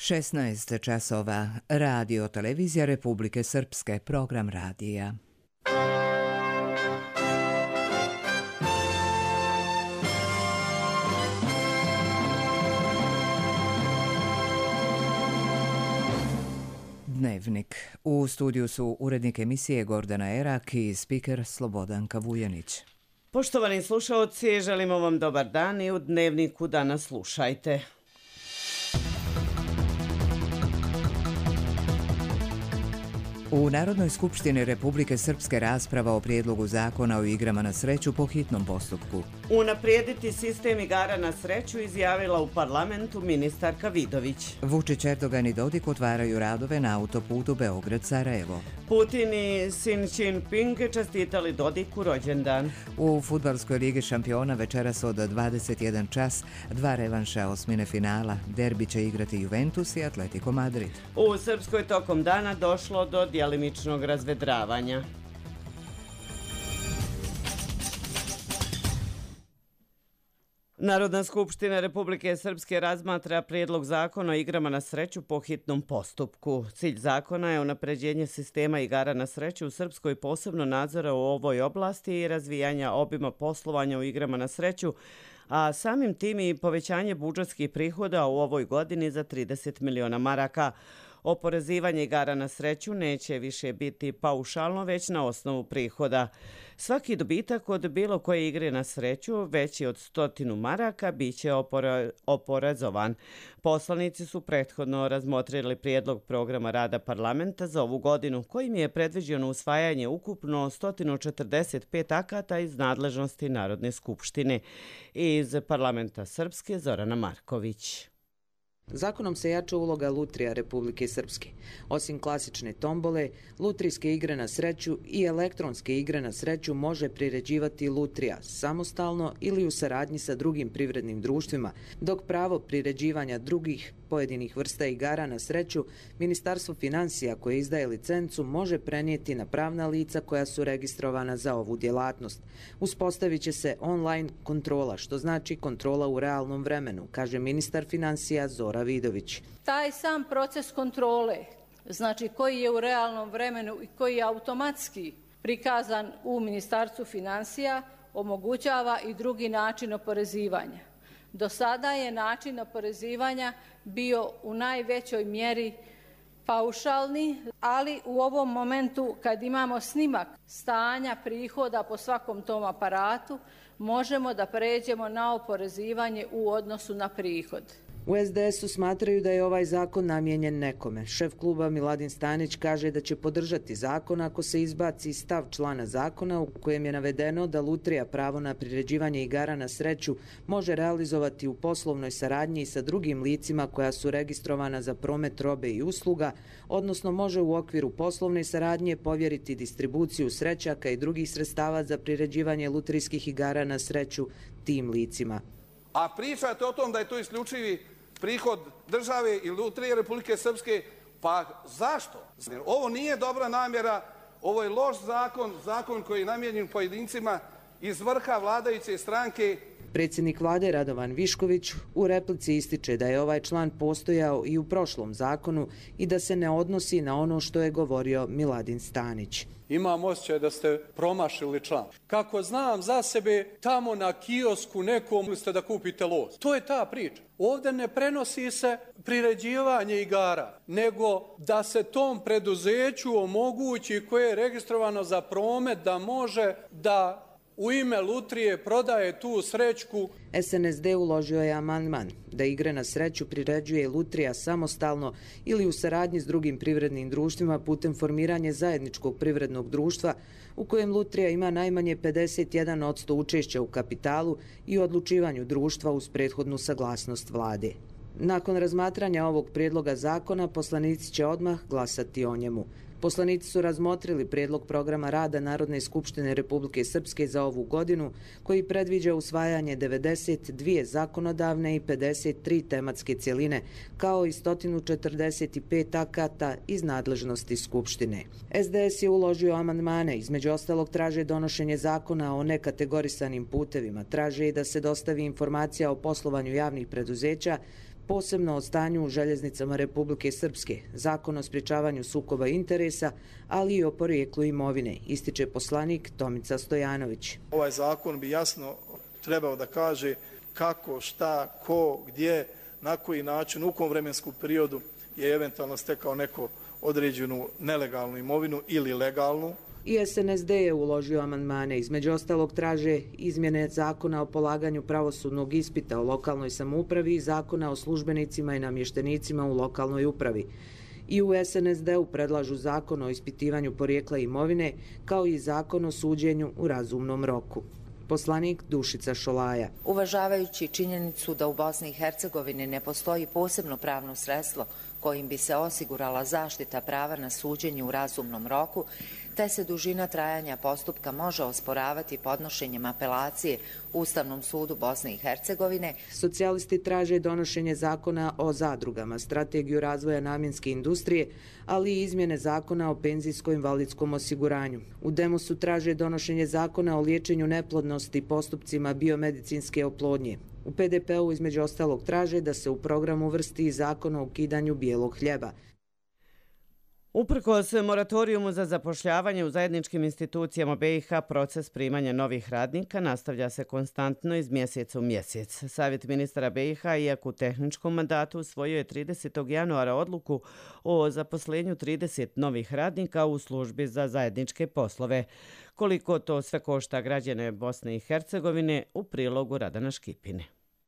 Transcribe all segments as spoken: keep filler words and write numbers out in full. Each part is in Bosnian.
šesnaest časova. Radio Televizija Republike Srpske, program radija. Dnevnik. U studiju su urednik emisije Gordana Erak i spiker Slobodanka Vujanić. Poštovani slušaoci, želimo vam dobar dan i u Dnevniku danas slušajte. U Narodnoj skupštini Republike Srpske rasprava o prijedlogu zakona o igrama na sreću po hitnom postupku. Unaprijediti sistem igara na sreću izjavila u parlamentu ministarka Vidović. Vučić, Erdogan i Dodik otvaraju radove na autoputu Beograd-Sarajevo. Putin i Xi Jinping čestitali Dodiku rođendan. U fudbalskoj ligi šampiona večeras od dvadeset jedan čas dva revanša osmine finala. Derbi će igrati Juventus i Atletico Madrid. U Srpskoj tokom dana došlo do djelimičnog razvedravanja. Narodna skupština Republike Srpske razmatra prijedlog zakona o igrama na sreću po hitnom postupku. Cilj zakona je unapređenje sistema igara na sreću u Srpskoj, posebno nadzora u ovoj oblasti i razvijanja obima poslovanja u igrama na sreću, a samim tim i povećanje budžetskih prihoda u ovoj godini za trideset miliona maraka. Oporezivanje igara na sreću neće više biti paušalno, već na osnovu prihoda. Svaki dobitak od bilo koje igre na sreću veći od stotinu maraka bit će opore, oporezovan. Poslanici su prethodno razmotrili prijedlog programa rada parlamenta za ovu godinu, kojim je predviđeno usvajanje ukupno sto četrdeset pet akata iz nadležnosti Narodne skupštine. Iz parlamenta Srpske Zorana Marković. Zakonom se jača uloga lutrija Republike Srpske. Osim klasične tombole, lutrijske igre na sreću i elektronske igre na sreću može priređivati lutrija samostalno ili u saradnji sa drugim privrednim društvima, dok pravo priređivanja drugih pojedinih vrsta igara na sreću Ministarstvo financija koje izdaje licencu može prenijeti na pravna lica koja su registrovana za ovu djelatnost. Uspostavit će se online kontrola, što znači kontrola u realnom vremenu, kaže ministar financija Zora Vidović. Taj sam proces kontrole, znači koji je u realnom vremenu i koji je automatski prikazan u Ministarstvu financija, omogućava i drugi način oporezivanja. Do sada je način oporezivanja bio u najvećoj mjeri paušalni, ali u ovom momentu kad imamo snimak stanja prihoda po svakom tom aparatu, možemo da pređemo na oporezivanje u odnosu na prihod. U es de esu smatraju da je ovaj zakon namijenjen nekome. Šef kluba Miladin Stanić kaže da će podržati zakon ako se izbaci stav člana zakona u kojem je navedeno da lutrija pravo na priređivanje igara na sreću može realizovati u poslovnoj saradnji sa drugim licima koja su registrovana za promet robe i usluga, odnosno može u okviru poslovne saradnje povjeriti distribuciju srećaka i drugih sredstava za priređivanje lutrijskih igara na sreću tim licima. A pričate o tom da je to isključivi prihod države i lutrije Republike Srpske, pa zašto? Ovo nije dobra namjera, ovo je loš zakon, zakon koji je namijenjen pojedincima iz vrha vladajuće stranke. Predsjednik vlade Radovan Višković u replici ističe da je ovaj član postojao i u prošlom zakonu i da se ne odnosi na ono što je govorio Miladin Stanić. Imam osjećaj da ste promašili član. Kako znam za sebe, tamo na kiosku nekom ste da kupite los. To je ta priča. Ovdje ne prenosi se priređivanje igara, nego da se tom preduzeću omogući koje je registrovano za promet da može da u ime lutrije prodaje tu srećku. es en es de uložio je amandman da igre na sreću priređuje lutrija samostalno ili u saradnji s drugim privrednim društvima putem formiranja zajedničkog privrednog društva u kojem lutrija ima najmanje pedeset jedan posto učešća u kapitalu i odlučivanju društva uz prethodnu saglasnost vlade. Nakon razmatranja ovog prijedloga zakona, poslanici će odmah glasati o njemu. Poslanici su razmotrili prijedlog programa rada Narodne skupštine Republike Srpske za ovu godinu, koji predviđa usvajanje devedeset dvije zakonodavne i pedeset tri tematske cjeline, kao i sto četrdeset pet akata iz nadležnosti Skupštine. es de es je uložio amandmane, između ostalog traže donošenje zakona o nekategorisanim putevima, traže i da se dostavi informacija o poslovanju javnih preduzeća, posebno o stanju u željeznicama Republike Srpske, zakon o sprječavanju sukoba interesa, ali i o porijeklu imovine, ističe poslanik Tomica Stojanović. Ovaj zakon bi jasno trebao da kaže kako, šta, ko, gdje, na koji način, u kom vremenskom periodu je eventualno stekao neko određenu nelegalnu imovinu ili legalnu. I S N S D je uložio amandmane. Između ostalog traže izmjene zakona o polaganju pravosudnog ispita o lokalnoj samoupravi i zakona o službenicima i namještenicima u lokalnoj upravi. I u S N S D-u predlažu zakon o ispitivanju porijekla imovine kao i zakon o suđenju u razumnom roku. Poslanik Dušica Šolaja. Uvažavajući činjenicu da u Bosni i Hercegovini ne postoji posebno pravno sredstvo kojim bi se osigurala zaštita prava na suđenje u razumnom roku, te se dužina trajanja postupka može osporavati podnošenjem apelacije Ustavnom sudu Bosne i Hercegovine. Socijalisti traže donošenje zakona o zadrugama, strategiju razvoja namjenske industrije, ali i izmjene zakona o penzijsko-invalidskom osiguranju. U Demosu traže donošenje zakona o liječenju neplodnosti postupcima biomedicinske oplodnje. U P D P-u između ostalog traže da se u program uvrsti i zakon o ukidanju bijelog hljeba. Uprkos moratorijumu za zapošljavanje u zajedničkim institucijama B i H, proces primanja novih radnika nastavlja se konstantno iz mjeseca u mjesec. Savjet ministara B i H, iako u tehničkom mandatu, usvojio je tridesetog januara odluku o zaposlenju trideset novih radnika u službi za zajedničke poslove. Koliko to sve košta građane Bosne i Hercegovine, u prilogu Radana Škipine.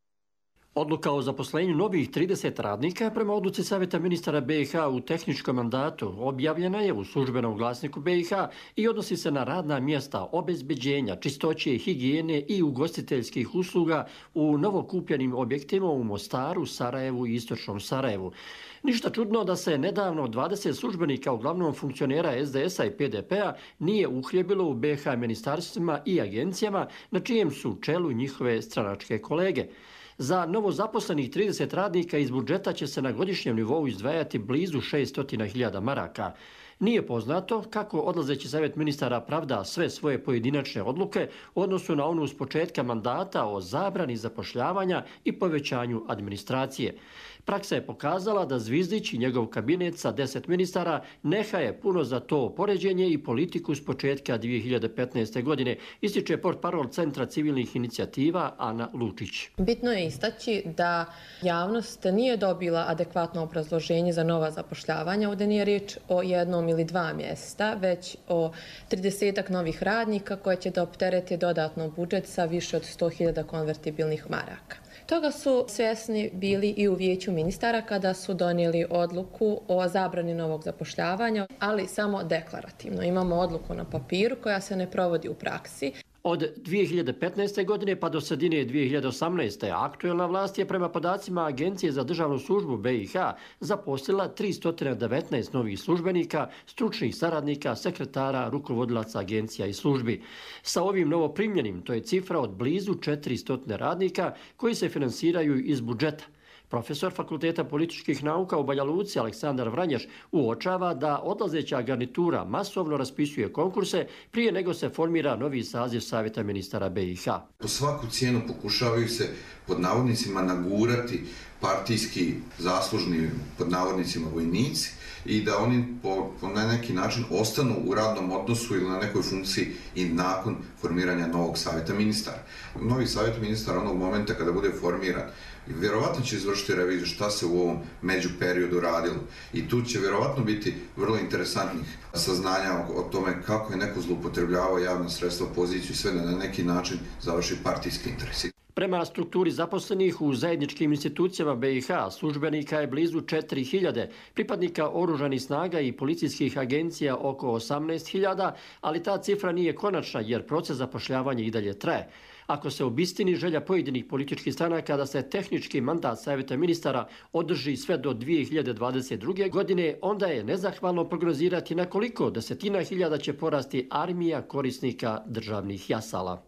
Odluka o zaposlenju novih trideset radnika prema odluci Savjeta ministara B i H u tehničkom mandatu objavljena je u službenom glasniku B i H i odnosi se na radna mjesta obezbeđenja, čistoće, higijene i ugostiteljskih usluga u novokupljenim objektima u Mostaru, Sarajevu i Istočnom Sarajevu. Ništa čudno da se nedavno dvadeset službenika, uglavnom funkcionera S D S-a i P D P-a, nije uhljebilo u B i H ministarstvima i agencijama na čijem su čelu njihove stranačke kolege. Za novozaposlenih trideset radnika iz budžeta će se na godišnjem nivou izdvajati blizu šesto hiljada maraka. Nije poznato kako odlazeći savjet ministara pravda sve svoje pojedinačne odluke u odnosu na onu s početka mandata o zabrani zapošljavanja i povećanju administracije. Praksa je pokazala da Zvizdić i njegov kabinet sa deset ministara nehaje puno za to poređenje i politiku s početka dvije hiljade petnaeste. godine, ističe portparol Centra civilnih inicijativa Ana Lučić. Bitno je istaći da javnost nije dobila adekvatno obrazloženje za nova zapošljavanja. Ovdje nije riječ o jednom ili dva mjesta, već o tridesetak novih radnika koje će da optereti dodatno budžet sa više od sto hiljada konvertibilnih maraka. Toga su svjesni bili i u vijeću ministara kada su donijeli odluku o zabrani novog zapošljavanja, ali samo deklarativno. Imamo odluku na papiru koja se ne provodi u praksi. Od dvije hiljade petnaeste. godine pa do sredine dvije hiljade osamnaeste. aktuelna vlast je prema podacima Agencije za državnu službu B i H zaposlila tristo devetnaest novih službenika, stručnih saradnika, sekretara, rukovodilaca agencija i službi. Sa ovim novoprimljenim, to je cifra od blizu četiristo radnika koji se finansiraju iz budžeta. Profesor Fakulteta političkih nauka u Banja Luci Aleksandar Vranješ uočava da odlazeća garnitura masovno raspisuje konkurse prije nego se formira novi saziv Savjeta ministara B i H. Po svaku cijenu pokušavaju se pod navodnicima nagurati partijski zaslužni pod navodnicima vojnici i da oni po, po na neki način ostanu u radnom odnosu ili na nekoj funkciji i nakon formiranja novog savjeta ministara. Novi savjet ministara onog momenta kada bude formiran vjerovatno će izvršiti reviziju šta se u ovom međuperiodu radilo i tu će vjerovatno biti vrlo interesantnih saznanja o, o tome kako je neko zloupotrebljavao javna sredstva, poziciju i sve da na neki način završi partijski interesi. Prema strukturi zaposlenih u zajedničkim institucijama B i H službenika je blizu četiri hiljade, pripadnika oružanih snaga i policijskih agencija oko osamnaest hiljada, ali ta cifra nije konačna jer proces zapošljavanja i dalje traje. Ako se obistini želja pojedinih političkih stranaka da se tehnički mandat Savjeta ministara održi sve do dvije hiljade dvadeset druge. godine, onda je nezahvalno prognozirati na koliko desetina hiljada će porasti armija korisnika državnih jasala.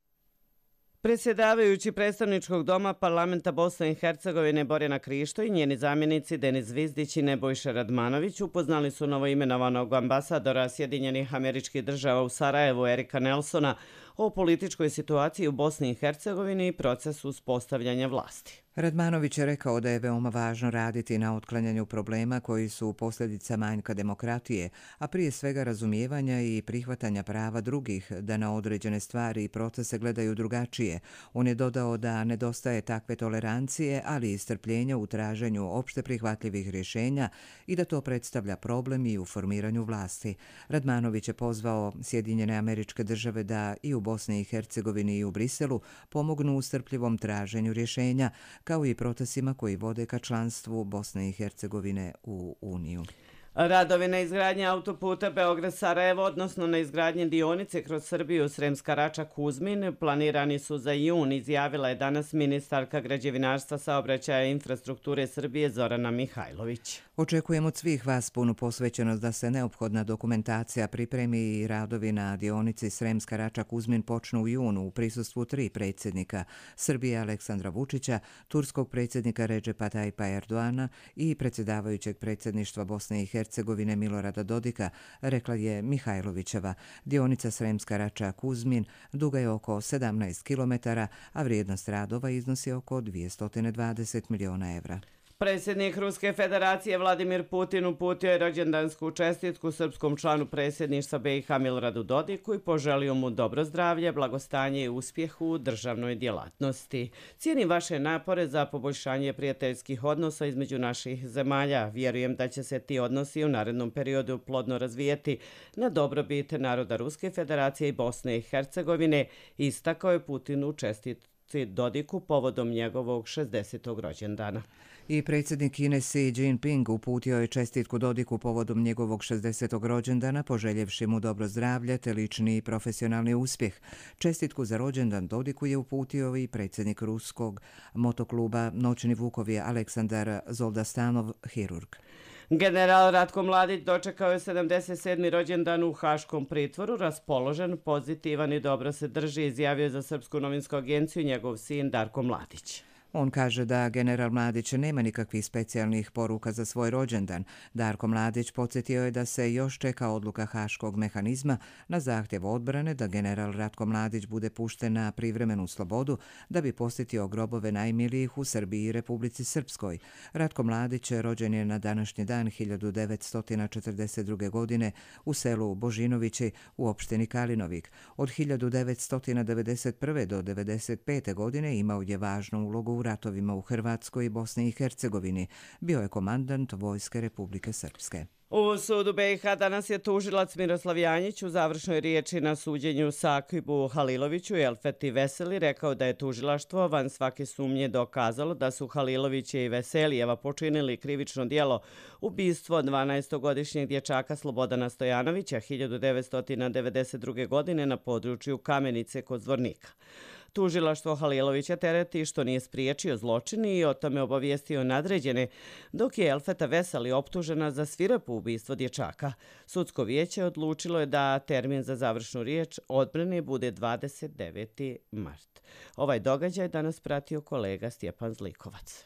Predsjedavajući predstavničkog doma parlamenta Bosne i Hercegovine Borjana Krišto i njeni zamjenici Denis Zvizdić i Nebojša Radmanović upoznali su novoimenovanog ambasadora Sjedinjenih Američkih Država u Sarajevu Erika Nelsona o političkoj situaciji u Bosni i Hercegovini i procesu uspostavljanja vlasti. Radmanović je rekao da je veoma važno raditi na otklanjanju problema koji su posljedica manjka demokratije, a prije svega razumijevanja i prihvatanja prava drugih da na određene stvari i procese gledaju drugačije. On je dodao da nedostaje takve tolerancije, ali i strpljenja u traženju opšte prihvatljivih rješenja i da to predstavlja problem i u formiranju vlasti. Radmanović je pozvao Sjedinjene Američke Države da i u Bosni i Hercegovini i u Briselu pomognu u strpljivom traženju rješenja, kao i procesima koji vode ka članstvu Bosne i Hercegovine u Uniju. Radovi na izgradnji autoputa Beograd-Sarajevo, odnosno na izgradnji dionice kroz Srbiju Sremska Rača-Kuzmin, planirani su za jun, izjavila je danas ministarka građevinarstva, saobraćaja i infrastrukture Srbije Zorana Mihajlović. Očekujem od svih vas punu posvećenost da se neophodna dokumentacija pripremi i radovi na dionici Sremska Rača-Kuzmin počnu u junu u prisustvu tri predsjednika Srbije Aleksandra Vučića, turskog predsjednika Redžepa Tajipa Erdoana i predsjedavajućeg predsjedništva Bosne i Hercegovine Milorada Dodika, rekla je Mihajlovićeva. Dionica Sremska Rača-Kuzmin duga je oko sedamnaest kilometara, a vrijednost radova iznosi oko dvjesto dvadeset miliona evra. Predsjednik Ruske federacije Vladimir Putin uputio je rođendansku čestitku srpskom članu predsjedništva B i H Miloradu Dodiku i poželio mu dobro zdravlje, blagostanje i uspjeh u državnoj djelatnosti. Cijenim vaše napore za poboljšanje prijateljskih odnosa između naših zemalja. Vjerujem da će se ti odnosi u narednom periodu plodno razvijeti na dobrobit naroda Ruske federacije i Bosne i Hercegovine, istakao je Putin u čestitci Dodiku povodom njegovog šezdesetog rođendana. I predsjednik Kine Xi Jinping uputio je čestitku Dodiku povodom njegovog šezdesetog rođendana, poželjevši mu dobro zdravlje te lični i profesionalni uspjeh. Čestitku za rođendan Dodiku je uputio i predsjednik ruskog motokluba Noćni vukovi Aleksandar Zoldastanov, hirurg. General Ratko Mladić dočekao je sedamdeset sedmi rođendan u Haškom pritvoru, raspoložen, pozitivan i dobro se drži, izjavio je za Srpsku novinsku agenciju njegov sin Darko Mladić. On kaže da general Mladić nema nikakvih specijalnih poruka za svoj rođendan. Darko Mladić podsjetio je da se još čeka odluka Haškog mehanizma na zahtjev odbrane da general Ratko Mladić bude pušten na privremenu slobodu da bi posjetio grobove najmilijih u Srbiji i Republici Srpskoj. Ratko Mladić rođen je na današnji dan hiljadu devetsto četrdeset druge. godine u selu Božinovići u opštini Kalinovik. Od hiljadu devetsto devedeset prve. do devedeset pete. godine imao je važnu ulogu u ratovima u Hrvatskoj i Bosni i Hercegovini. Bio je komandant Vojske Republike Srpske. U sudu B i H danas je tužilac Miroslav Janjić u završnoj riječi na suđenju Sakibu Haliloviću i Elfeti Veseli rekao da je tužilaštvo van svake sumnje dokazalo da su Halilović i Veselijeva počinili krivično djelo ubistvo dvanaestogodišnjeg dječaka Slobodana Stojanovića hiljadu devetsto devedeset druge. godine na području Kamenice kod Zvornika. Tužilaštvo Halilovića tereti što nije spriječio zločin i o tome obavijestio nadređene, dok je Elfeta Veseli optužena za svirepo ubistvo dječaka. Sudsko vijeće odlučilo je da termin za završnu riječ odbrane bude dvadeset deveti mart. Ovaj događaj danas pratio kolega Stjepan Zlikovac.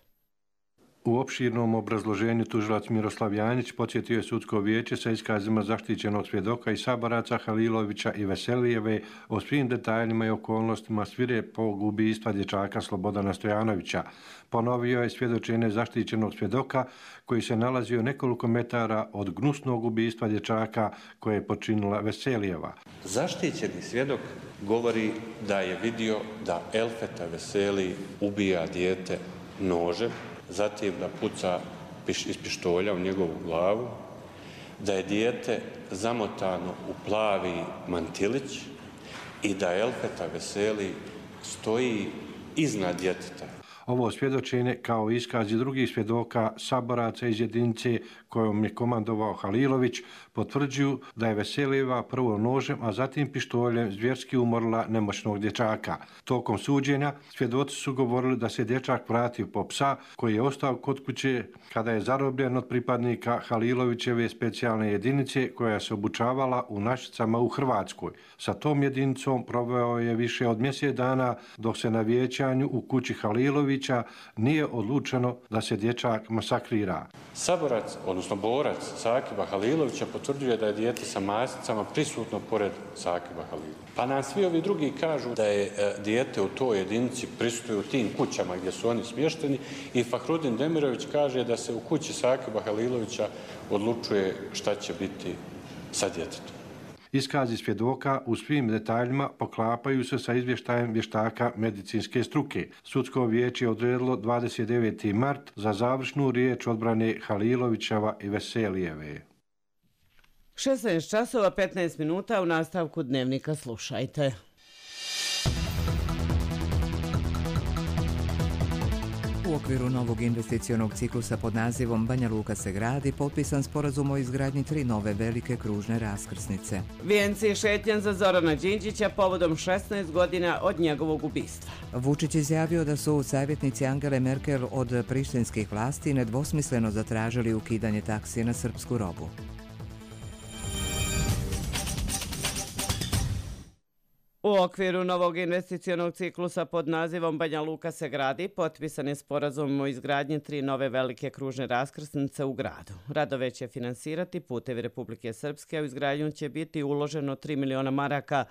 U opširnom obrazloženju tužilac Miroslav Janjić podsjetio je sudsko vijeće sa iskazima zaštićenog svjedoka i saboraca Halilovića i Veselijeve o svim detaljima i okolnostima svirepog ubistva dječaka Slobodana Stojanovića. Ponovio je svjedočenje zaštićenog svjedoka koji se nalazio nekoliko metara od gnusnog ubistva dječaka koje je počinila Veselijeva. Zaštićeni svjedok govori da je vidio da Elfeta Veseli ubija dijete nožem, zatim da puca iz pištolja u njegovu glavu, da je dijete zamotano u plavi mantilić i da Elfeta Veseli stoji iznad djeteta. Ovo svjedočenje, kao iskaz i drugih svjedoka saboraca iz jedinice kojom je komandovao Halilović, potvrđuju da je Veselijeva prvo nožem, a zatim pištoljem zvjerski umorila nemoćnog dječaka. Tokom suđenja svjedoci su govorili da se dječak vratio po psa koji je ostao kod kuće kada je zarobljen od pripadnika Halilovićeve specijalne jedinice koja se obučavala u Našicama u Hrvatskoj. Sa tom jedinicom proveo je više od mjesec dana dok se na vijećanju u kući Halilović Halilovića nije odlučeno da se dječak masakrira. Saborac, odnosno borac Sakiba Halilovića potvrđuje da je dijete sa masicama prisutno pored Sakiba Halilovića. Pa nam svi ovi drugi kažu da je dijete u toj jedinici prisutuje u tim kućama gdje su oni smješteni i Fahrudin Demirović kaže da se u kući Sakiba Halilovića odlučuje šta će biti sa djetetom. Iskazi svjedoka u svim detaljima poklapaju se sa izvještajem vještaka medicinske struke. Sudsko vijeće je odredilo dvadeset deveti mart za završnu riječ odbrane Halilovićeva i Veselijeve. šesnaest časova petnaest minuta, u nastavku Dnevnika slušajte. U okviru novog investicionog ciklusa pod nazivom Banja Luka se gradi, potpisan sporazum o izgradnji tri nove velike kružne raskrsnice. Vijenci je šetnjan za Zorana Đinđića povodom šesnaest godina od njegovog ubistva. Vučić izjavio da su savjetnici Angele Merkel od prištinskih vlasti nedvosmisleno zatražili ukidanje taksi na srpsku robu. U okviru novog investicionog ciklusa pod nazivom Banja Luka se gradi, potpisan je sporazum o izgradnji tri nove velike kružne raskrsnice u gradu. Radove će finansirati Putevi Republike Srpske, a u izgradnju će biti uloženo tri miliona maraka.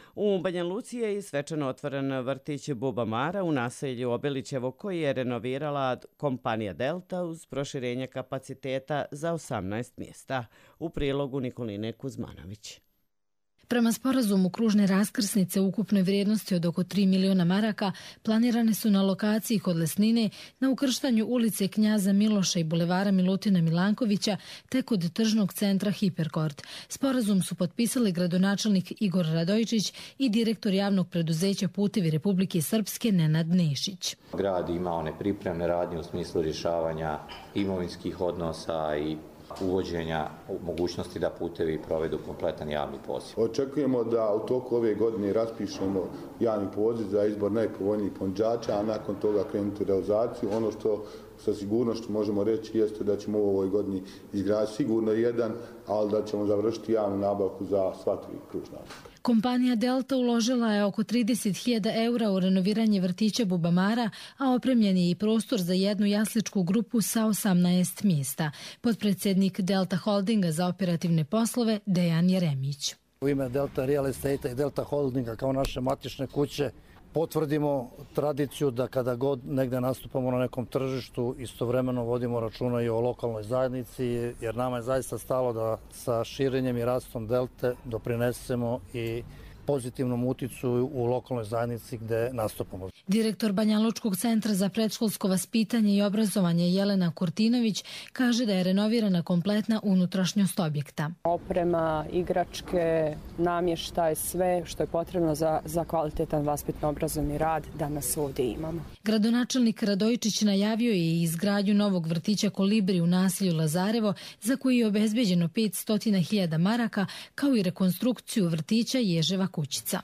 U Banja Luci je i svečano otvoren vrtić Buba Mara u naselju Obilićevo koji je renovirala kompanija Delta uz proširenje kapaciteta za osamnaest mjesta. U prilogu Nikoline Kuzmanović. Prema sporazumu, kružne raskrsnice ukupne vrijednosti od oko tri miliona maraka planirane su na lokaciji kod Lesnine, na ukrštanju ulice Knjaza Miloša i bulevara Milutina Milankovića, te kod tržnog centra Hiperkort. Sporazum su potpisali gradonačelnik Igor Radojičić i direktor javnog preduzeća Putevi Republike Srpske Nenad Nešić. Grad ima one pripremne radnje u smislu rješavanja imovinskih odnosa i uvođenja mogućnosti da putevi provedu kompletan javni poziv. Očekujemo da u toku ove godine raspišemo javni poziv za izbor najpovoljnijih ponuđača, a nakon toga krenuti u realizaciju. Ono što sa sigurnošću možemo reći jeste da ćemo u ovoj godini izgraditi sigurno jedan, ali da ćemo završiti javnu nabavku za sva tri kružna. Kompanija Delta uložila je oko trideset hiljada eura u renoviranje vrtića Buba Mara, a opremljen je i prostor za jednu jasličku grupu sa osamnaest mjesta. Potpredsjednik Delta Holdinga za operativne poslove Dejan Jeremić. U ime Delta Real Estate i Delta Holdinga kao naše matične kuće potvrdimo tradiciju da kada god negde nastupamo na nekom tržištu, istovremeno vodimo računa i o lokalnoj zajednici, jer nama je zaista stalo da sa širenjem i rastom Delte doprinesemo i pozitivnom uticu u lokalnoj zajednici gde nastupamo. Direktor Banjalučkog centra za predškolsko vaspitanje i obrazovanje Jelena Kurtinović kaže da je renovirana kompletna unutrašnjost objekta. Oprema, igračke, namještaj, sve što je potrebno za, za kvalitetan vaspitno-obrazovni rad danas ovdje imamo. Gradonačelnik Radojičić najavio je i izgradnju novog vrtića Kolibri u naselju Lazarevo, za koji je obezbeđeno petsto hiljada maraka, kao i rekonstrukciju vrtića Ježeva kućica.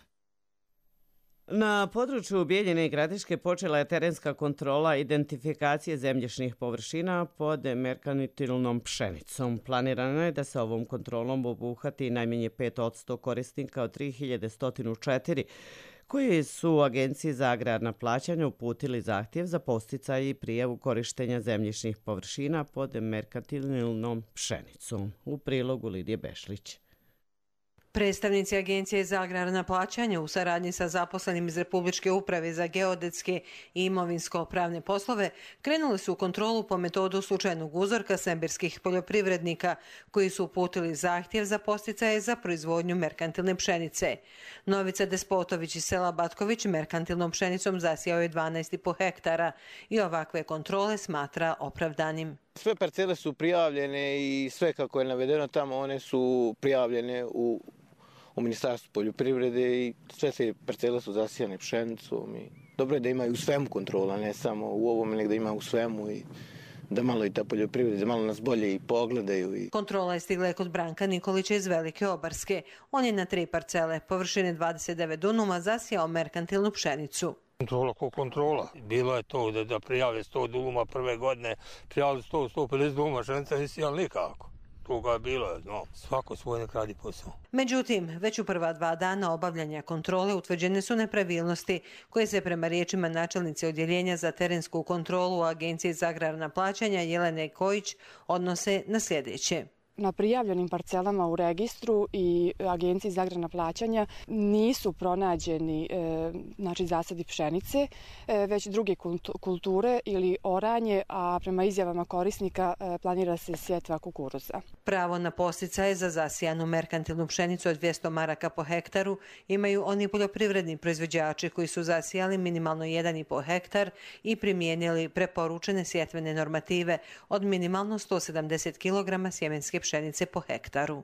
Na području Bijeljine i Gradiške počela je terenska kontrola identifikacije zemljišnih površina pod merkantilnom pšenicom. Planirano je da se ovom kontrolom obuhvati najmanje pet posto korisnika od tri hiljade sto četiri koji su Agenciji za agrarna plaćanja uputili zahtjev za podsticaj i prijavu korištenja zemljišnih površina pod merkantilnom pšenicom. U prilogu Lidije Bešlić. Predstavnici Agencije za agrarna plaćanja u saradnji sa zaposlenim iz Republičke uprave za geodetske i imovinsko-pravne poslove krenuli su u kontrolu po metodu slučajnog uzorka sembirskih poljoprivrednika koji su uputili zahtjev za podsticaje za proizvodnju merkantilne pšenice. Novica Despotović iz sela Batković merkantilnom pšenicom zasijao je dvanaest i po hektara i ovakve kontrole smatra opravdanim. Sve parcele su prijavljene i sve kako je navedeno tamo, one su prijavljene u, u Ministarstvu poljoprivrede i sve te parcele su zasijane pšenicom. I dobro je da imaju u svemu kontrola, ne samo u ovome, nego da ima u svemu i da malo i ta poljoprivreda, da malo nas bolje i pogledaju. I... Kontrola je stigla kod Branka Nikolića iz Velike Obarske. On je na tri parcele, površine dvadeset devet dunuma, zasijao merkantilnu pšenicu. Kontrola ko kontrola. Bilo je to da, da prijavlje sto duluma prve godine, prijavili sto do sto pedeset duluma, pšenica nisi jel nikako. toga bilo je, no, svako svoj nek radi posao. Međutim, već u prva dva dana obavljanja kontrole utvrđene su nepravilnosti koje se prema riječima načelnice odjeljenja za terensku kontrolu u Agenciji za agrarna plaćanja Jelene Kojić odnose na sljedeće. Na prijavljenim parcelama u registru i Agenciji za agrarna plaćanja nisu pronađeni e, znači zasadi pšenice, e, već druge kulture ili oranje, a prema izjavama korisnika e, planira se sjetva kukuruza. Pravo na podsticaje za zasijanu merkantilnu pšenicu od dvjesto maraka po hektaru imaju oni poljoprivredni proizvođači koji su zasijali minimalno jedan i pol hektar i primijenili preporučene sjetvene normative od minimalno sto sedamdeset kilograma sjemenske pšenice po hektaru.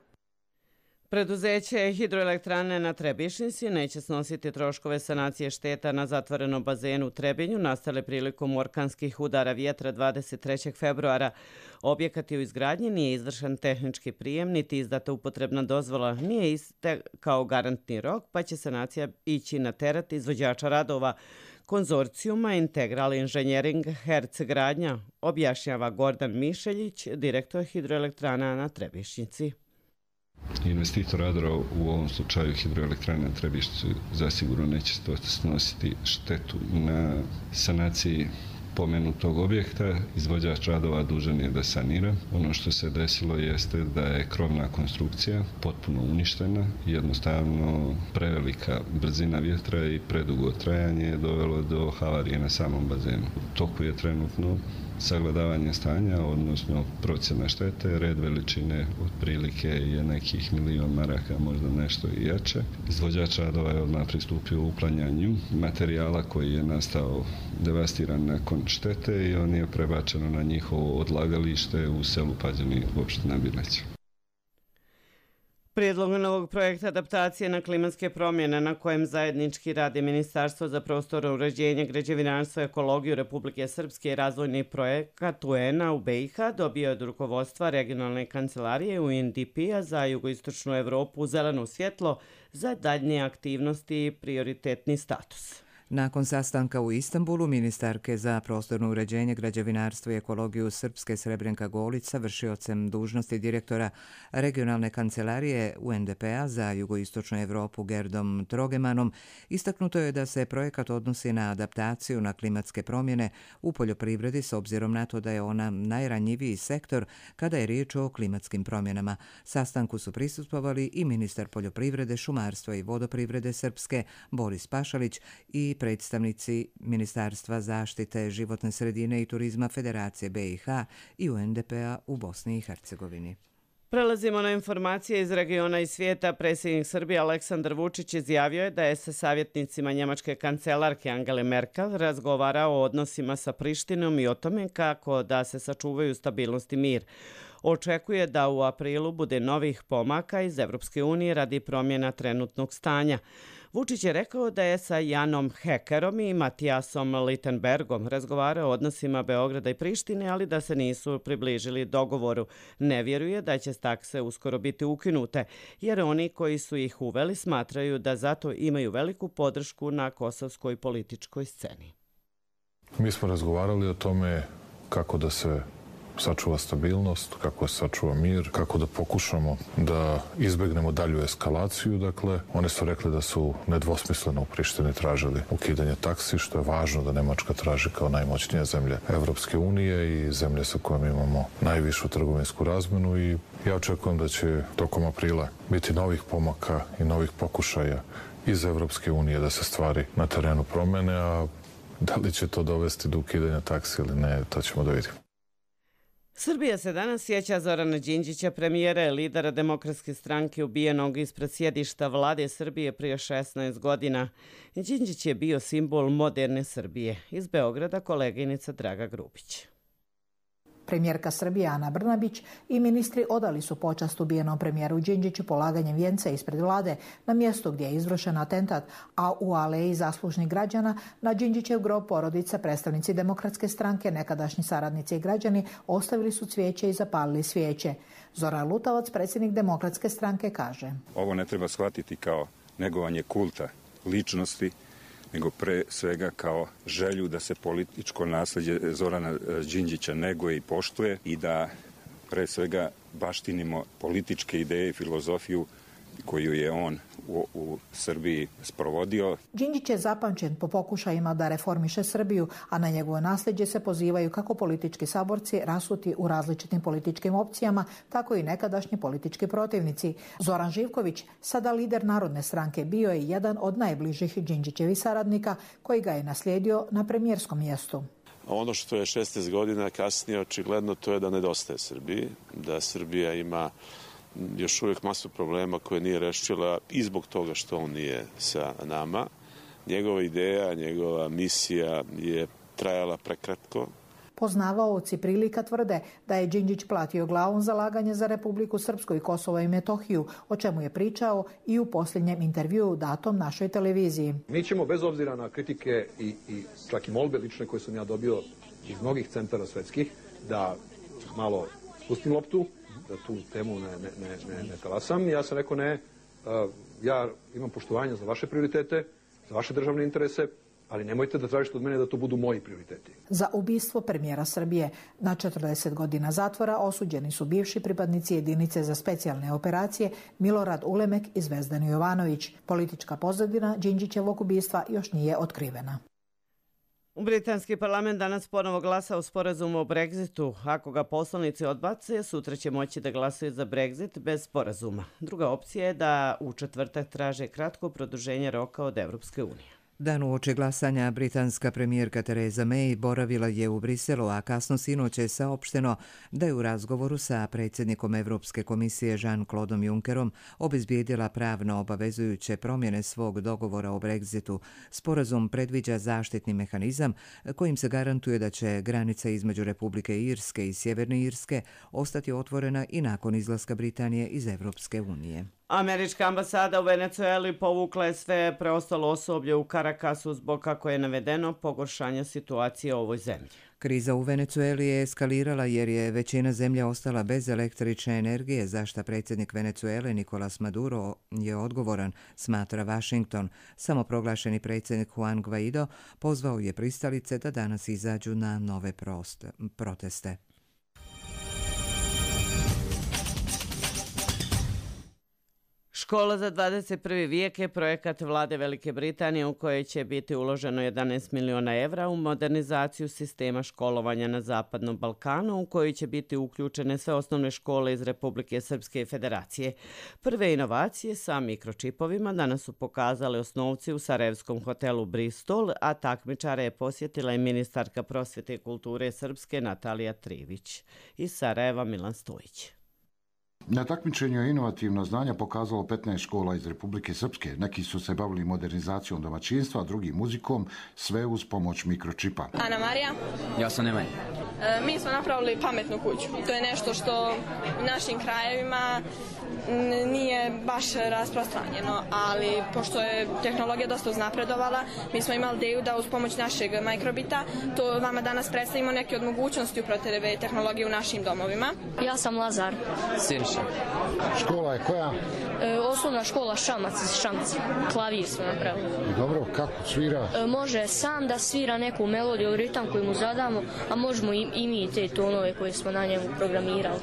Preduzeće hidroelektrane na Trebišnici neće snositi troškove sanacije šteta na zatvorenom bazenu u Trebinju nastale prilikom orkanskih udara vjetra dvadeset trećeg februara. Objekat je u izgradnji, nije izvršen tehnički prijem, niti izdata upotrebna dozvola, nije istekao garantni rok, pa će sanacija ići na teret izvođača radova konzorcijuma Integral Inženjering Herc Gradnja, objašnjava Gordan Mišeljić, direktor hidroelektrana na Trebišnjici. Investitor radova, u ovom slučaju hidroelektrane na Trebišnici, zasigurno neće snositi štetu na sanaciji pomenutog objekta. Izvođač radova dužan je da sanira. Ono što se desilo jeste da je krovna konstrukcija potpuno uništena. Jednostavno prevelika brzina vjetra i predugo trajanje je dovelo do havarije na samom bazenu. U toku je trenutno sagledavanje stanja, odnosno procjena štete, red veličine otprilike je nekih milion maraka, možda nešto i jače. Izvođač radova je odmah pristupio uklanjanju materijala koji je nastao devastiran nakon štete i on je prebačeno na njihovo odlagalište u selu Pađani, opština Bileć. Prijedlog novog projekta adaptacije na klimatske promjene na kojem zajednički radi Ministarstvo za prostorno uređenje, građevinarstvo i ekologiju Republike Srpske i razvojni projekat U N A u B i H dobio je od rukovodstva regionalne kancelarije U N D P-a za jugoistočnu Evropu zeleno svjetlo za daljnje aktivnosti i prioritetni status. Nakon sastanka u Istanbulu, ministarke za prostorno uređenje, građevinarstvo i ekologiju Srpske Srebrenka Golić sa vršiocem dužnosti direktora regionalne kancelarije U N D P-a za jugoistočnu Evropu Gerdom Trogemanom istaknuto je da se projekat odnosi na adaptaciju na klimatske promjene u poljoprivredi s obzirom na to da je ona najranjiviji sektor kada je riječ o klimatskim promjenama. Sastanku su prisustvovali i ministar poljoprivrede, šumarstva i vodoprivrede Srpske Boris Pašalić i predstavnici Ministarstva zaštite životne sredine i turizma Federacije B i H i U N D P-a u Bosni i Hercegovini. Prelazimo na informacije iz regiona i svijeta. Predsjednik Srbije Aleksandar Vučić izjavio je da je sa savjetnicima njemačke kancelarke Angele Merkel razgovarao o odnosima sa Prištinom i o tome kako da se sačuvaju stabilnost i mir. Očekuje da u aprilu bude novih pomaka iz Evropske unije radi promjena trenutnog stanja. Vučić je rekao da je sa Janom Hekerom i Matijasom Littenbergom razgovarao o odnosima Beograda i Prištine, ali da se nisu približili dogovoru. Ne vjeruje da će takse uskoro biti ukinute, jer oni koji su ih uveli smatraju da zato imaju veliku podršku na kosovskoj političkoj sceni. Mi smo razgovarali o tome kako da se sačuva stabilnost, kako se sačuva mir, kako da pokušamo da izbegnemo dalju eskalaciju. Dakle, oni su rekli da su nedvosmisleno u Prištini tražili ukidanje taksi, što je važno da Nemačka traži kao najmoćnija zemlja Evropske unije i zemlje sa kojom imamo najvišu trgovinsku razmenu i ja očekujem da će tokom aprila biti novih pomaka i novih pokušaja iz Evropske unije da se stvari na terenu promene, a da li će to dovesti do ukidanja taksi ili ne, to ćemo da vidimo. Srbija se danas sjeća Zorana Đinđića, premijera i lidera Demokratske stranke ubijenog ispred sjedišta vlade Srbije prije šesnaest godina. Đinđić je bio simbol moderne Srbije. Iz Beograda koleginica Draga Grubić. Premijerka Srbije Ana Brnabić i ministri odali su počast ubijenom premijeru Đinđiću polaganjem vijenca ispred vlade na mjestu gdje je izvršen atentat, a u aleji zaslužnih građana na Đinđićev grob porodica, predstavnici Demokratske stranke, nekadašnji saradnici i građani ostavili su cvijeće i zapalili svijeće. Zoran Lutovac, predsjednik Demokratske stranke, kaže: Ovo ne treba shvatiti kao negovanje kulta ličnosti, nego pre svega kao želju da se političko nasljeđe Zorana Đinđića neguje i poštuje i da pre svega baštinimo političke ideje i filozofiju koju je on u, u Srbiji sprovodio. Đinđić je zapamćen po pokušajima da reformiše Srbiju, a na njegovo nasljeđe se pozivaju kako politički saborci rasuti u različitim političkim opcijama, tako i nekadašnji politički protivnici. Zoran Živković, sada lider Narodne stranke, bio je jedan od najbližih Đinđićevih saradnika koji ga je naslijedio na premijerskom mjestu. Ono što je šesnaest godina kasnije očigledno to je da nedostaje Srbiji, da Srbija ima još uvijek masu problema koje nije rešila i zbog toga što on nije sa nama. Njegova ideja, njegova misija je trajala prekratko. Poznavaoci prilika tvrde da je Đinđić platio glavom zalaganje za Republiku Srpsku i Kosovo i Metohiju, o čemu je pričao i u posljednjem intervjuu datom našoj televiziji. Mi ćemo, bez obzira na kritike i, i čak i molbe lične koje sam ja dobio iz mnogih centara svetskih, da malo spustim loptu, da tu temu ne, ne, ne, ne, ne talasam. Ja sam rekao ne, ja imam poštovanja za vaše prioritete, za vaše državne interese, ali nemojte da tražite od mene da to budu moji prioriteti. Za ubistvo premijera Srbije na četrdeset godina zatvora osuđeni su bivši pripadnici jedinice za specijalne operacije Milorad Ulemek i Zvezdan Jovanović. Politička pozadina Đinđićevog ubistva još nije otkrivena. Britanski parlament danas ponovo glasa o sporazumu o Brexitu. Ako ga poslanici odbace, sutra će moći da glasaju za Brexit bez sporazuma. Druga opcija je da u četvrtak traže kratko produženje roka od Evropske unije. Dan uoči glasanja britanska premijerka Theresa May boravila je u Briselu, a kasno sinoć je saopšteno da je u razgovoru sa predsjednikom Evropske komisije Jean-Claudom Junckerom obezbijedila pravno obavezujuće promjene svog dogovora o Brexitu. Sporazum predviđa zaštitni mehanizam kojim se garantuje da će granica između Republike Irske i Sjeverne Irske ostati otvorena i nakon izlaska Britanije iz Evropske unije. Američka ambasada u Venecueli povukla je sve preostalo osoblje u Karakasu zbog, kako je navedeno, pogoršanja situacije u ovoj zemlji. Kriza u Venecueli je eskalirala jer je većina zemlje ostala bez električne energije, za šta predsjednik Venecuele Nicolas Maduro je odgovoran, smatra Washington. Samoproglašeni predsjednik Juan Guaido pozvao je pristalice da danas izađu na nove proteste. Škola za dvadeset prvi vijek je projekat vlade Velike Britanije u kojoj će biti uloženo jedanaest miliona evra u modernizaciju sistema školovanja na Zapadnom Balkanu, u kojoj će biti uključene sve osnovne škole iz Republike Srpske federacije. Prve inovacije sa mikročipovima danas su pokazali osnovci u sarajevskom hotelu Bristol, a takmičare je posjetila i ministarka prosvjete i kulture Srpske Natalija Trivić. Iz Sarajeva Milan Stojić. Na takmičenju je inovativno znanja pokazalo petnaest škola iz Republike Srpske. Neki su se bavili modernizacijom domaćinstva, drugi muzikom, sve uz pomoć mikročipa. Ana Marija. Ja sam Nemanja. E, mi smo napravili pametnu kuću. To je nešto što u našim krajevima nije baš rasprostranjeno, ali pošto je tehnologija dosta uznapredovala, mi smo imali ideju da uz pomoć našeg mikrobita to vama danas predstavimo neke od mogućnosti upotrebe tehnologije u našim domovima. Ja sam Lazar. Siniša. Škola je koja? E, osnovna škola Šamac iz Šamca. Klavir smo napravili. Dobro, kako svira? E, može sam da svira neku melodiju, ritam koju mu zadamo, a možemo i, i mi te tonove koje smo na njemu programirali.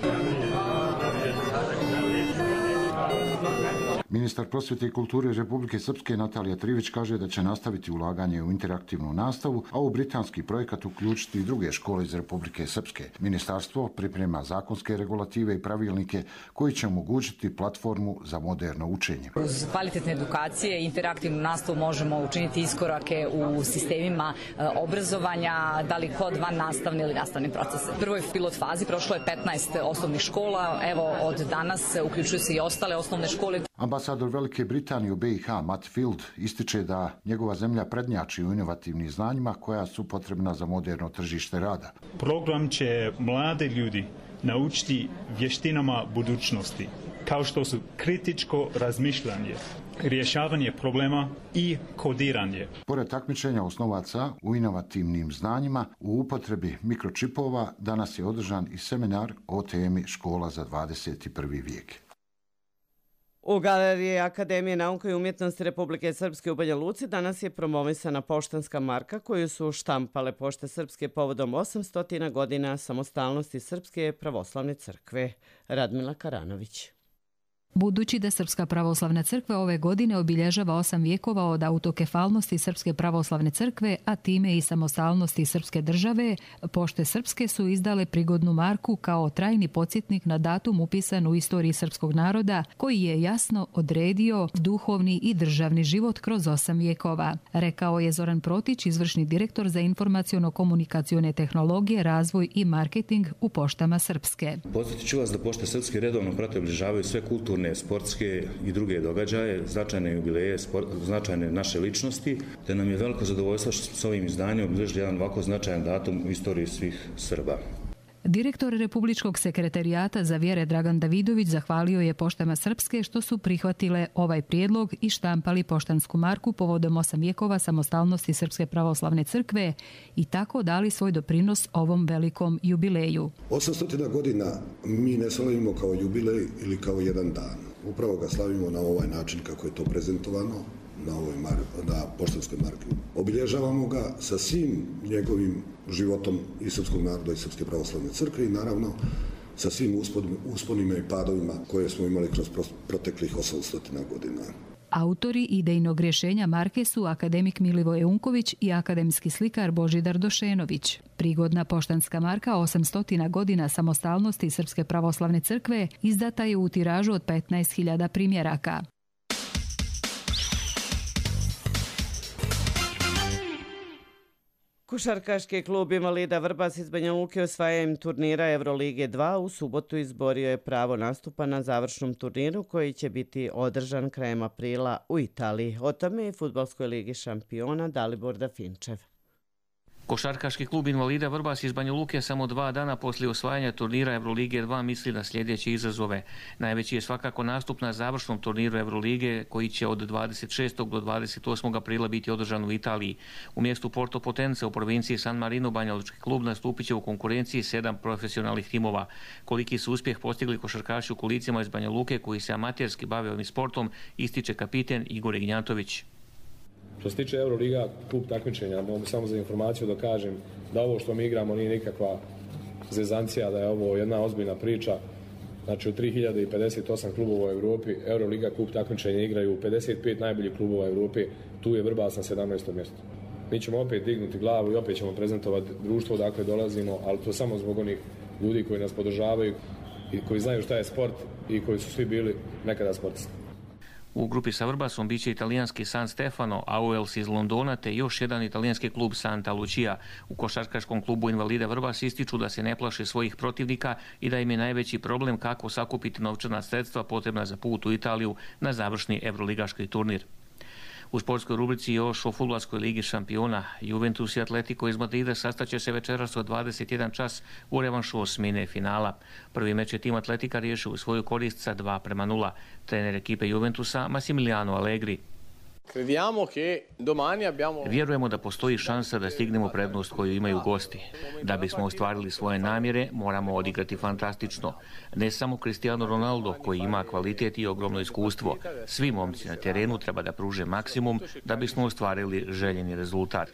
Ministar prosvjete i kulture Republike Srpske Natalija Trivić kaže da će nastaviti ulaganje u interaktivnu nastavu, a u britanski projekat uključiti i druge škole iz Republike Srpske. Ministarstvo priprema zakonske regulative i pravilnike koji će omogućiti platformu za moderno učenje. Uz kvalitetne edukacije i interaktivnu nastavu možemo učiniti iskorake u sistemima obrazovanja, da li kod van nastavne ili nastavne procese. U prvoj pilot fazi prošlo je petnaest osnovnih škola, evo od danas uključuju se i ostale osnovne škole. Ambasador Velike Britanije u B i H Matt Field ističe da njegova zemlja prednjači u inovativnim znanjima koja su potrebna za moderno tržište rada. Program će mlade ljudi naučiti vještinama budućnosti, kao što su kritičko razmišljanje, rješavanje problema i kodiranje. Pored takmičenja osnovaca u inovativnim znanjima u upotrebi mikročipova, danas je održan i seminar o temi Škola za dvadeset prvi vijek. U Galeriji Akademije nauka i umjetnosti Republike Srpske u Banja Luci danas je promovisana poštanska marka koju su štampale Pošte Srpske povodom osamsto godina samostalnosti Srpske pravoslavne crkve. Radmila Karanović. Budući da Srpska pravoslavna crkva ove godine obilježava osam vijekova od autokefalnosti Srpske pravoslavne crkve, a time i samostalnosti Srpske države, Pošte Srpske su izdale prigodnu marku kao trajni podsjetnik na datum upisan u istoriji srpskog naroda, koji je jasno odredio duhovni i državni život kroz osam vijekova, rekao je Zoran Protić, izvršni direktor za informaciono-komunikacione tehnologije, razvoj i marketing u Poštama Srpske. Podsjetit ću vas da Pošte Srpske redovno prate obilježavaju sve kulturne, sportske i druge događaje, značajne jubileje, sport, značajne naše ličnosti, te nam je veliko zadovoljstvo što smo s ovim izdanjem obilježili jedan ovako značajan datum u istoriji svih Srba. Direktor Republičkog sekretarijata za vjere Dragan Davidović zahvalio je Poštama Srpske što su prihvatile ovaj prijedlog i štampali poštansku marku povodom osam vijekova samostalnosti Srpske pravoslavne crkve i tako dali svoj doprinos ovom velikom jubileju. osamsto godina mi ne slavimo kao jubilej ili kao jedan dan. Upravo ga slavimo na ovaj način kako je to prezentovano na ovoj mar, na poštanskoj marki. Obilježavamo ga sa svim njegovim životom i srpskog naroda i Srpske pravoslavne crkve i naravno sa svim usponima i padovima koje smo imali kroz proteklih osamsto godina. Autori idejnog rješenja marke su akademik Milivoje Unković i akademski slikar Božidar Došenović. Prigodna poštanska marka osamsto godina samostalnosti Srpske pravoslavne crkve izdata je u tiražu od petnaest hiljada primjeraka. Košarkaški klub invalida Vrbas iz Banja Luke osvajanjem turnira Evrolige dva u subotu izborio je pravo nastupa na završnom turniru koji će biti održan krajem aprila u Italiji. O tome i Fudbalskoj ligi šampiona Dalibor Dafinčev. Košarkaški klub invalida Vrbas iz Banja Luke samo dva dana poslije osvajanja turnira Evrolige dva misli na sljedeće izazove. Najveći je svakako nastup na završnom turniru Evrolige koji će od dvadeset šestog do dvadeset osmog aprila biti održan u Italiji. U mjestu Porto Potenza u provinciji San Marino Banja Lučki klub nastupit će u konkurenciji sedam profesionalnih timova. Koliki su uspjeh postigli košarkaši u kolicima iz Banja Luke koji se amaterski bave ovim sportom, ističe kapiten Igor Ignjatović. Što se tiče Euroliga, klub takmičenja, mogu samo za informaciju da kažem da ovo što mi igramo nije nikakva zezancija, da je ovo jedna ozbiljna priča. Znači, u tri hiljade pedeset osam klubova u Europi, Euroliga klub takmičenja igraju pedeset pet najboljih klubova u Europi, tu je Vrbas na sedamnaestom mjestu. Mi ćemo opet dignuti glavu i opet ćemo prezentovati društvo odakle dolazimo, ali to samo zbog onih ljudi koji nas podržavaju i koji znaju šta je sport i koji su svi bili nekada sportisti. U grupi sa Vrbasom biće italijanski San Stefano, Auels iz Londona te još jedan italijanski klub Santa Lucia. U košarkaškom klubu invalida Vrbas ističu da se ne plaše svojih protivnika i da im je najveći problem kako sakupiti novčana sredstva potrebna za put u Italiju na završni evroligaški turnir. U sportskoj rubrici još o Fudbalskoj ligi šampiona. Juventus i Atletico iz Madrida sastaće se večeras od dvadeset jedan čas u revanšu osmine finala. Prvi meč je tim Atletika riješio u svoju korist sa dva prema nula. Trener ekipe Juventusa Massimiliano Allegri. Vjerujemo da postoji šansa da stignemo prednost koju imaju gosti. Da bismo ostvarili svoje namjere, moramo odigrati fantastično. Ne samo Cristiano Ronaldo, koji ima kvalitet i ogromno iskustvo. Svi momci na terenu treba da pruže maksimum da bismo ostvarili željeni rezultat.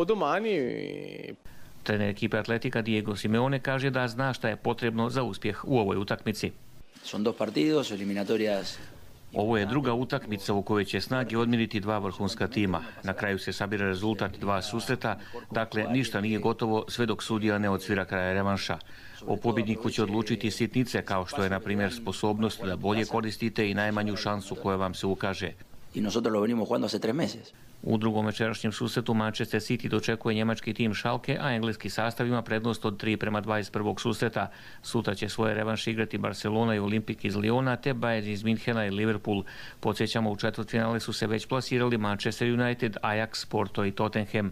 Trener ekipe Atletika Diego Simeone kaže da zna šta je potrebno za uspjeh u ovoj utakmici. Son dos partidos eliminatorias. Ovo je druga utakmica u kojoj će snage odmiriti dva vrhunska tima. Na kraju se sabira rezultat dva susreta, dakle ništa nije gotovo sve dok sudija ne odsvira kraja revanša. O pobjedniku će odlučiti sitnice kao što je na primjer sposobnost da bolje koristite i najmanju šansu koja vam se ukaže. I nosotros lo venimos jugando hace tres meses. U drugom večerašnjem susretu Manchester City dočekuje njemački tim Schalke, a engleski sastav ima prednost od tri prema dvadeset prvog susreta. Sutra će svoje revanše igrati Barcelona i Olimpik iz Liona, te Bayern iz Minhena i Liverpool. Podsjećamo, u četvrtfinale su se već plasirali Manchester United, Ajax, Porto i Tottenham.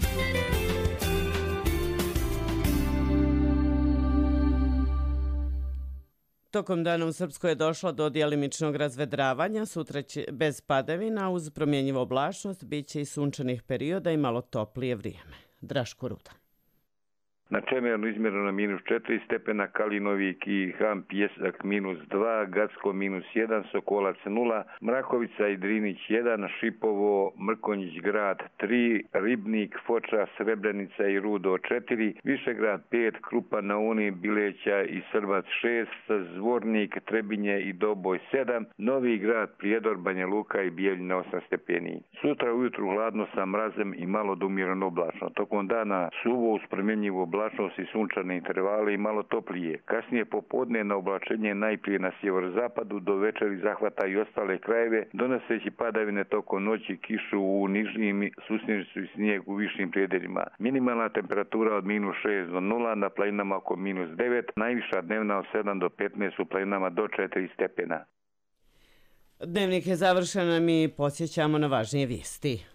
Tokom dana u Srpskoj je došlo do djelimičnog razvedravanja, sutra će bez padavina, uz promjenjivu oblačnost, bit će i sunčanih perioda i malo toplije vrijeme. Draško Rudan. Na Čemernu izmjereno minus četiri stepena, Kalinovik i Ham Pjesak minus dva, Gacko minus jedan, Sokolac nula, Mrakovica i Drinić jedan, Šipovo, Mrkonjić grad tri, Ribnik, Foča, Srebrenica i Rudo četiri, Višegrad pet, Krupa na Uni, Bileća i Srbac šest, Zvornik, Trebinje i Doboj sedam, Novi grad, Prijedor, Banja Luka i Bijeljina osam stepeni. Sutra ujutru hladno sa mrazem i malo do umjereno oblačno. Tokom dana suvo uz promjenjivu oblačnost i sunčane intervale i malo toplije. Kasnije popodne na oblačenje najprije na sjeverozapadu, do večeri zahvata i ostale krajeve, donoseći padavine tokom noći, kišu u nižnjim, susnježicu i snijeg u višim predelima. Minimalna temperatura od minus šest do nula, na planinama oko minus devet, najviša dnevna od sedam do petnaest, u planinama do četiri stepena. Dnevnik je završen, mi podsjećamo na važnije vijesti.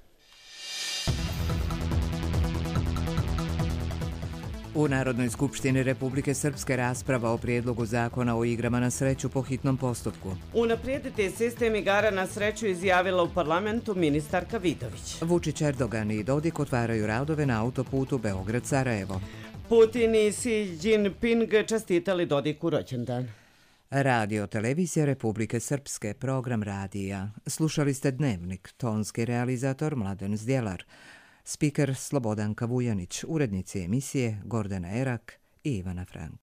U Narodnoj skupštini Republike Srpske rasprava o prijedlogu zakona o igrama na sreću po hitnom postupku. Unaprijediti sistem igara na sreću izjavila u parlamentu ministarka Vidović. Vučić, Erdogan i Dodik otvaraju radove na autoputu Beograd-Sarajevo. Putin i Xi Jinping čestitali Dodiku rođendan. Radio televizija Republike Srpske, program radija. Slušali ste Dnevnik, tonski realizator Mladen Zdjelar. Spiker Slobodanka Vujanić, urednici emisije Gordana Erak i Ivana Frank.